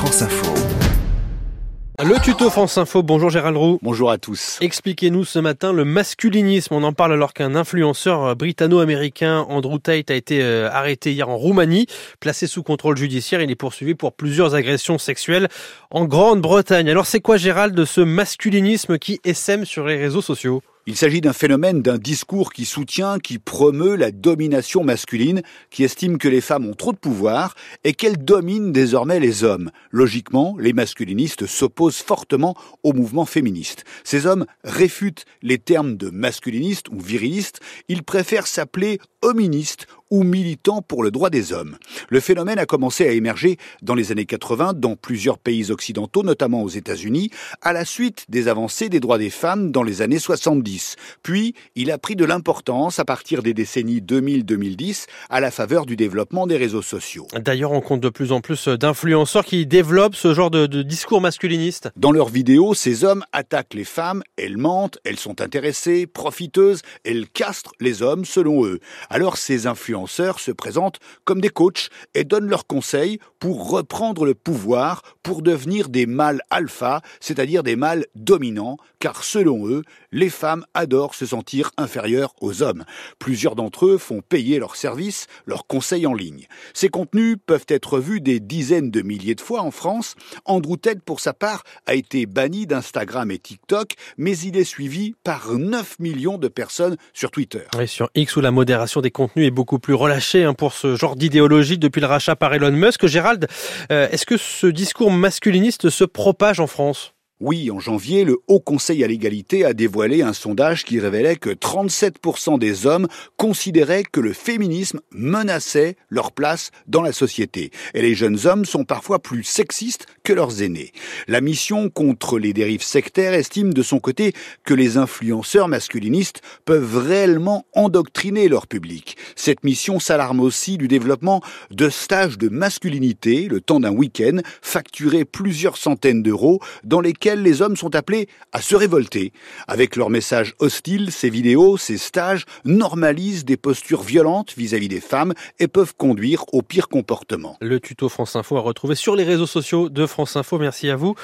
France Info. Le tuto France Info, bonjour Gérald Roux. Bonjour à tous. Expliquez-nous ce matin le masculinisme. On en parle alors qu'un influenceur britanno-américain, Andrew Tate, a été arrêté hier en Roumanie. Placé sous contrôle judiciaire, il est poursuivi pour plusieurs agressions sexuelles en Grande-Bretagne. Alors c'est quoi Gérald de ce masculinisme qui essaime sur les réseaux sociaux ? Il s'agit d'un phénomène, d'un discours qui soutient, qui promeut la domination masculine, qui estime que les femmes ont trop de pouvoir et qu'elles dominent désormais les hommes. Logiquement, les masculinistes s'opposent fortement au mouvement féministe. Ces hommes réfutent les termes de masculiniste ou viriliste. Ils préfèrent s'appeler hoministes ou militants pour le droit des hommes. Le phénomène a commencé à émerger dans les années 80 dans plusieurs pays occidentaux, notamment aux États-Unis, à la suite des avancées des droits des femmes dans les années 70. Puis, il a pris de l'importance à partir des décennies 2000-2010 à la faveur du développement des réseaux sociaux. D'ailleurs, on compte de plus en plus d'influenceurs qui développent ce genre de discours masculiniste. Dans leurs vidéos, ces hommes attaquent les femmes, elles mentent, elles sont intéressées, profiteuses, elles castrent les hommes selon eux. Alors ces influenceurs se présentent comme des coachs et donnent leurs conseils pour reprendre le pouvoir, pour devenir des mâles alpha, c'est-à-dire des mâles dominants, car selon eux, les femmes adorent se sentir inférieures aux hommes. Plusieurs d'entre eux font payer leurs services, leurs conseils en ligne. Ces contenus peuvent être vus des dizaines de milliers de fois en France. Andrew Tate, pour sa part, a été banni d'Instagram et TikTok, mais il est suivi par 9 millions de personnes sur Twitter. Et sur X, où la modération des contenus est beaucoup plus relâchée pour ce genre d'idéologie depuis le rachat par Elon Musk. Gérald, est-ce que ce discours masculiniste se propage en France ? Oui, en janvier, le Haut Conseil à l'égalité a dévoilé un sondage qui révélait que 37% des hommes considéraient que le féminisme menaçait leur place dans la société. Et les jeunes hommes sont parfois plus sexistes que leurs aînés. La mission contre les dérives sectaires estime de son côté que les influenceurs masculinistes peuvent réellement endoctriner leur public. Cette mission s'alarme aussi du développement de stages de masculinité, le temps d'un week-end, facturés plusieurs centaines d'euros, dans lesquels les hommes sont appelés à se révolter. Avec leurs messages hostiles, ces vidéos, ces stages normalisent des postures violentes vis-à-vis des femmes et peuvent conduire au pire comportement. Le tuto France Info à retrouver sur les réseaux sociaux de France Info. Merci à vous.